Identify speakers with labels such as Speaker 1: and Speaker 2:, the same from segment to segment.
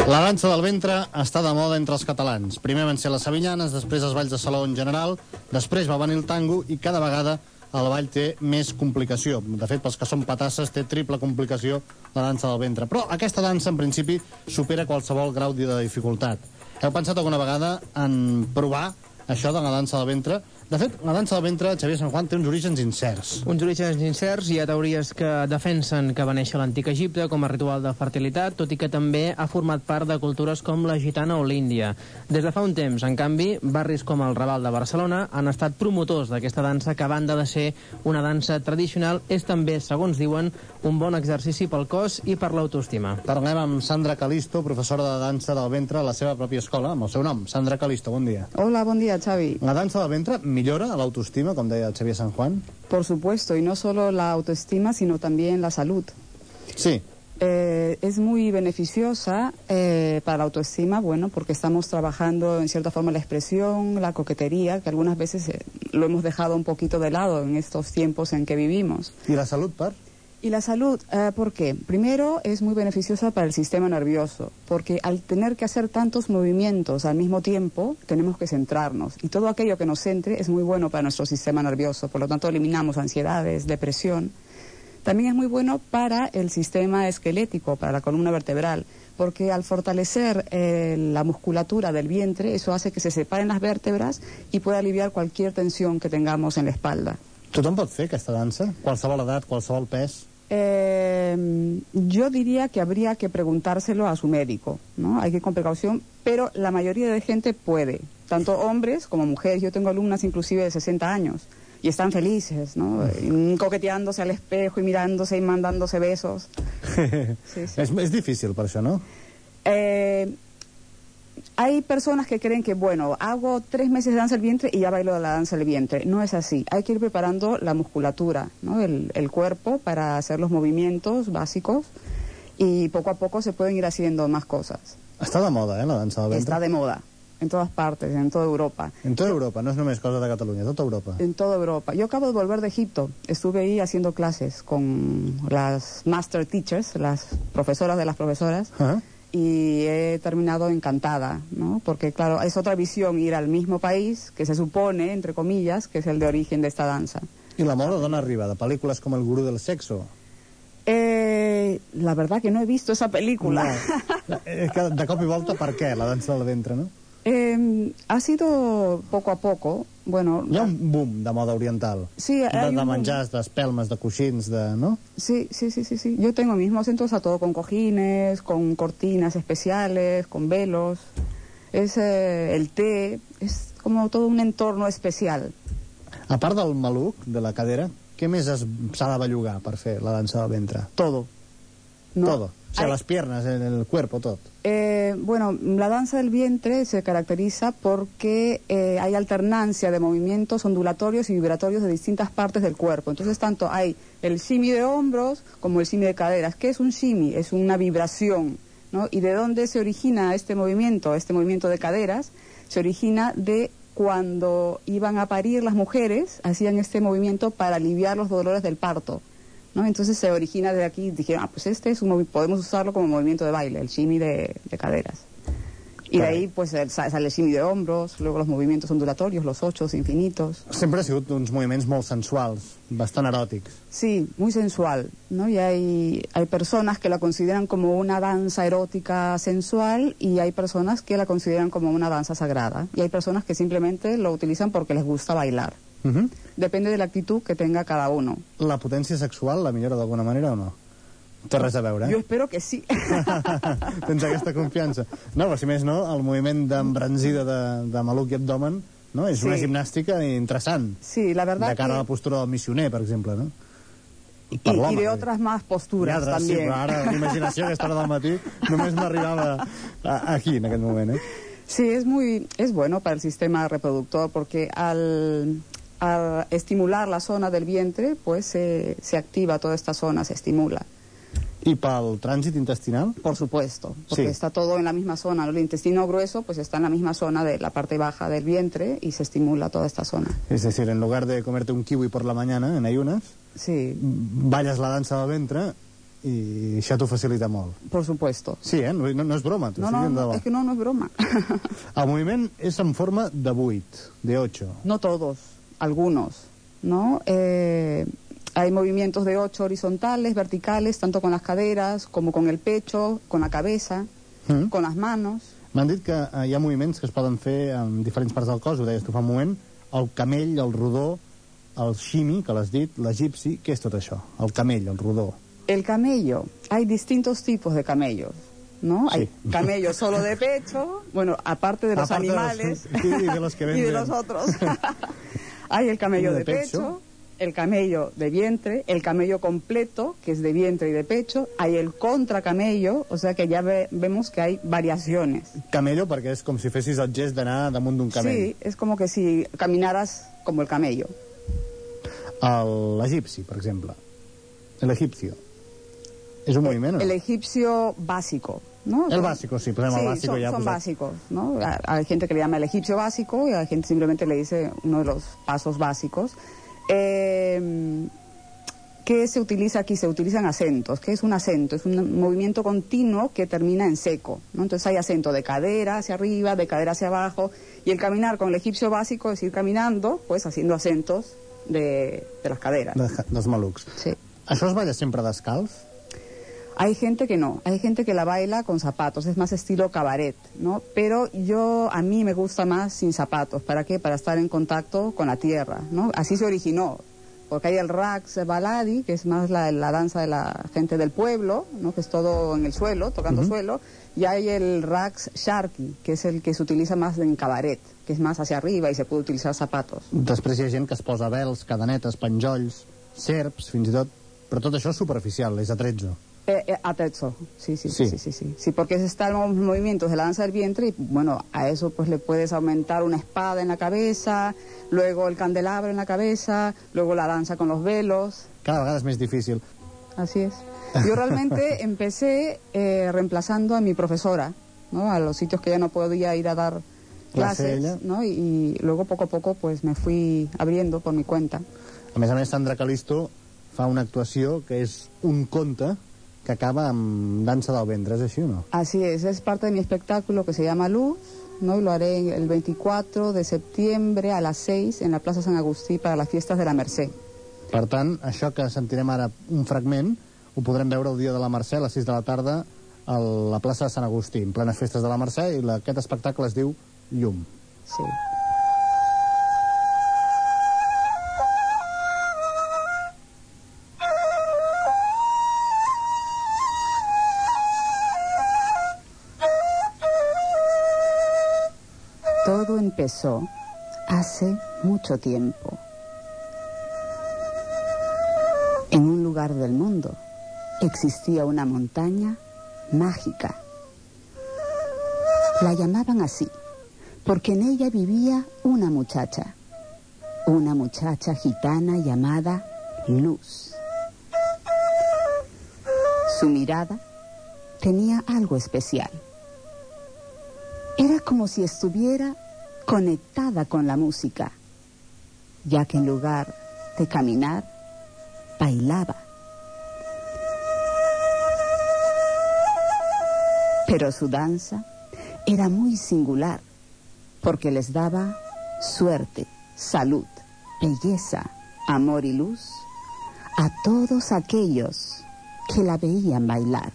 Speaker 1: La dansa del ventre està de moda entre els catalans. Primer van ser les sevillanes, després els balls de saló en general, després va venir el tango i cada vegada el ball té més complicació. De fet, pels que són patasses, té triple complicació la dansa del ventre. Però aquesta dansa, en principi, supera qualsevol grau de dificultat. Heu pensat alguna vegada en provar això de la dansa del ventre? De fet, la dansa del ventre, Xavier San Juan, té uns orígens incerts.
Speaker 2: Uns orígens incerts. Hi ha teories que defensen que va néixer a l'antic Egipte com a ritual de fertilitat, tot i que també ha format part de cultures com la gitana o l'índia. Des de fa un temps, en canvi, barris com el Raval de Barcelona han estat promotors d'aquesta dansa que, a banda de ser una dansa tradicional, és també, segons diuen, un bon exercici pel cos i per l'autoestima.
Speaker 1: Parlem amb Sandra Calisto, professora de dansa del ventre a la seva pròpia escola, amb el seu nom. Sandra Calisto, bon dia.
Speaker 3: Hola, bon dia, Xavi.
Speaker 1: La dansa del ventre millora l'autoestima, com deia Xavier San Juan?
Speaker 3: Por supuesto, y no solo la autoestima, sino también la salud.
Speaker 1: Sí.
Speaker 3: Es muy beneficiosa para la autoestima, bueno, porque estamos trabajando en cierta forma la expresión, la coquetería, que algunas veces lo hemos dejado un poquito de lado en estos tiempos en que vivimos.
Speaker 1: ¿Y la salud, Par?
Speaker 3: Y la salud, ¿por qué? Primero, es muy beneficiosa para el sistema nervioso, porque al tener que hacer tantos movimientos al mismo tiempo, tenemos que centrarnos. Y todo aquello que nos centre es muy bueno para nuestro sistema nervioso, por lo tanto eliminamos ansiedades, depresión. También es muy bueno para el sistema esquelético, para la columna vertebral, porque al fortalecer la musculatura del vientre, eso hace que se separen las vértebras y pueda aliviar cualquier tensión que tengamos en la espalda.
Speaker 1: Tothom pot fer aquesta dansa? Qualsevol edat, qualsevol pes?
Speaker 3: Yo diría que habría que preguntárselo a su médico, ¿no? Hay que ir con precaución, pero la mayoría de gente puede, tanto hombres como mujeres. Yo tengo alumnas inclusive de 60 años y están felices, ¿no? Coqueteándose al espejo y mirándose y mandándose besos. Sí, sí.
Speaker 1: És difícil per això, no?
Speaker 3: Hay personas que creen que, bueno, hago 3 meses de danza del vientre y ya bailo de la danza del vientre. No es así. Hay que ir preparando la musculatura, ¿no? El cuerpo para hacer los movimientos básicos y poco a poco se pueden ir haciendo más cosas.
Speaker 1: Està de moda, la dansa del ventre?
Speaker 3: Está de moda. En todas partes, en toda Europa.
Speaker 1: En toda Europa, no és només cosa de Catalunya, tota Europa.
Speaker 3: En toda Europa. Yo acabo de volver de Egipto. Estuve ahí haciendo clases con las master teachers, las profesoras de las profesoras. Y he terminado encantada, ¿no? Porque, claro, es otra visión ir al mismo país que se supone, entre comillas, que es el de origen de esta danza.
Speaker 1: I la moda d'on arriba? De pel·lícules com El gurú del sexo?
Speaker 3: La verdad que no he visto esa película.
Speaker 1: No. És que de cop i volta, per què la dansa del ventre, no?
Speaker 3: Ha sido poco a poco, bueno...
Speaker 1: Hi ha un boom de moda oriental.
Speaker 3: Sí,
Speaker 1: de menjars, d'espelmes, de coixins, ¿no?
Speaker 3: Sí. Yo tengo mismos centros a todo con cojines, con cortinas especiales, con velos. Es el té, es como todo un entorno especial.
Speaker 1: A part del maluc, de la cadera, què més s'ha de bellugar per fer la dansa del ventre?
Speaker 3: Todo. No.
Speaker 1: Todo. O sea, las piernas, el cuerpo, todo.
Speaker 3: Bueno, la danza del vientre se caracteriza porque hay alternancia de movimientos ondulatorios y vibratorios de distintas partes del cuerpo. Entonces, tanto hay el shimmy de hombros como el shimmy de caderas. ¿Qué es un shimmy? Es una vibración, ¿no? ¿Y de dónde se origina este movimiento? Este movimiento de caderas se origina de cuando iban a parir las mujeres, hacían este movimiento para aliviar los dolores del parto, ¿no? Entonces se origina de aquí, dijeron, pues este es podemos usarlo como movimiento de baile, el shimmy de caderas. Y de ahí pues sale el shimmy de hombros, luego los movimientos ondulatorios, los 8 infinitos.
Speaker 1: Sempre ha sigut uns moviments molt sensuals, bastant eròtics.
Speaker 3: Sí, muy sensual, ¿no? Y hay personas que la consideran como una danza erótica sensual y hay personas que la consideran como una danza sagrada. Y hay personas que simplemente lo utilizan porque les gusta bailar. Depende de la actitud que tenga cada uno.
Speaker 1: La potència sexual la millora d'alguna manera o no? Té res a veure,
Speaker 3: Yo espero que sí.
Speaker 1: Tens aquesta confiança. No, però si més no, el moviment d'embranzida de maluc i abdomen, no? És una gimnàstica interessant.
Speaker 3: Sí, la verdad
Speaker 1: de cara a la postura del missioner, per exemple, no?
Speaker 3: Y de otras más posturas también.
Speaker 1: Sí, però ara la imaginació a aquesta hora del matí només m'arribava aquí, en aquest moment,
Speaker 3: Sí, es bueno para el sistema reproductor porque al estimular la zona del vientre, pues se activa toda esta zona, se estimula.
Speaker 1: ¿Y para el tránsito intestinal?
Speaker 3: Por supuesto, porque está todo en la misma zona, ¿no? El intestino grueso pues está en la misma zona de la parte baja del vientre y se estimula toda esta zona.
Speaker 1: Es decir, en lugar de comerte un kiwi por la mañana en ayunas, bailas la dansa del ventre i això t'ho facilita molt.
Speaker 3: Por supuesto.
Speaker 1: Sí, no és broma.
Speaker 3: No, es que no es broma.
Speaker 1: El moviment és en forma de 8, de 8.
Speaker 3: No todos, algunos, ¿no? Hay movimientos de 8 horizontales, verticales, tanto con las caderas como con el pecho, con la cabeza, con las manos.
Speaker 1: M'han dit que hi ha moviments que es poden fer en diferents parts del cos, ho deies tu fa un moment, el camell, el rodó, el shimi, que l'has dit, l'egipci, què és tot això? El camell, el rodó.
Speaker 3: El camello, hay distintos tipos de camellos, ¿no? Sí. Hay camellos solo de pecho, bueno, aparte de los animales
Speaker 1: y de los que venden.
Speaker 3: Y de los otros. Hay el camello de pecho, el camello de vientre, el camello completo, que es de vientre y de pecho, hay el contracamello, o sea que ya vemos que hay variaciones.
Speaker 1: Camello perquè és com si fessis el gest d'anar damunt d'un camell.
Speaker 3: Sí, es como que si caminaras como el camello.
Speaker 1: L'egipci, per exemple. L'egipcio. És un moviment, ¿no?
Speaker 3: El egipcio básico, ¿no?
Speaker 1: El básico, sí, pues el básico ya.
Speaker 3: Son básicos, ¿no? Hay gente que le llama el egipcio básico y hay gente simplemente le dice uno de los pasos básicos. ¿Qué se utiliza aquí? Se utilizan acentos. ¿Qué es un acento? Es un movimiento continuo que termina en seco, ¿no? Entonces hay acento de cadera hacia arriba, de cadera hacia abajo, y el caminar con el egipcio básico es ir caminando, pues haciendo acentos de las caderas.
Speaker 1: Dels malucs.
Speaker 3: Sí.
Speaker 1: Això es balla sempre descalç?
Speaker 3: Hay gente que no, hay gente que la baila con zapatos, es más estilo cabaret, ¿no? Pero a mí me gusta más sin zapatos. ¿Para qué? Para estar en contacto con la tierra, ¿no? Así se originó, porque hay el Raqs Baladi, que es más la danza de la gente del pueblo, ¿no? Que es todo en el suelo, tocando suelo, y hay el Raqs Sharki, que es el que se utiliza más en cabaret, que es más hacia arriba y se puede utilizar zapatos.
Speaker 1: Després hi ha gent que es posa vels, cadenetes, penjolls, serps, fins i tot, però tot això és superficial, és atrezzo.
Speaker 3: Atrezzo, sí, porque están los movimientos de la danza del vientre y bueno, a eso pues le puedes aumentar una espada en la cabeza, luego el candelabro en la cabeza, luego la danza con los velos.
Speaker 1: Cada vegada és més difícil.
Speaker 3: Así es. Yo realmente empecé reemplazando a mi profesora, ¿no? A los sitios que ya no podía ir a dar clases, ¿no? Y luego poco a poco pues me fui abriendo por mi cuenta.
Speaker 1: A més, Sandra Calisto fa una actuació que és un conte que acaba amb dansa del ventre, ¿es así o no?
Speaker 3: Así es parte de mi espectáculo que se llama Luz, ¿no? Y lo haré el 24 de septiembre a las 6 en la Plaza San Agustí para las fiestas de la Mercè.
Speaker 1: Per tant, això que sentirem ara un fragment, ho podrem veure el dia de la Mercè a les 6 de la tarda a la plaça de Sant Agustí, en plenes festes de la Mercè, i aquest espectacle es diu Llum.
Speaker 3: Sí. Todo empezó hace mucho tiempo. En un lugar del mundo existía una montaña mágica. La llamaban así porque en ella vivía una muchacha gitana llamada Luz. Su mirada tenía algo especial. Era como si estuviera conectada con la música, ya que en lugar de caminar, bailaba. Pero su danza era muy singular, porque les daba suerte, salud, belleza, amor y luz a todos aquellos que la veían bailar.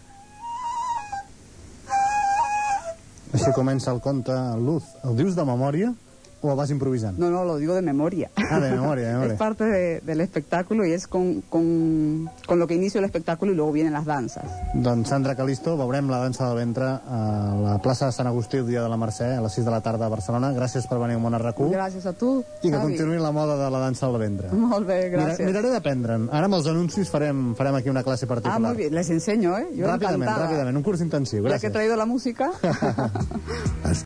Speaker 1: Així comença el conte Luz. El dius de memòria o el vas improvisant?
Speaker 3: No, lo digo de memoria.
Speaker 1: Ah, de memoria.
Speaker 3: Es parte del espectáculo y es con lo que inicio el espectáculo y luego vienen las danzas.
Speaker 1: Doncs Sandra Calisto, veurem la dansa del ventre a la plaça de Sant Agustí el dia de la Mercè a les 6 de la tarda a Barcelona. Gràcies per venir a Món a RAC1.
Speaker 3: Gràcies a tu,
Speaker 1: I que continuï la moda de la dansa del ventre.
Speaker 3: Molt bé, gràcies.
Speaker 1: Miraré d'aprendre'n. Ara amb els anuncis farem aquí una classe particular.
Speaker 3: Muy bien, les enseño, ¿eh? Yo
Speaker 1: Ràpidament, un curs intensiu. Gràcies.
Speaker 3: Ya que he traído la música.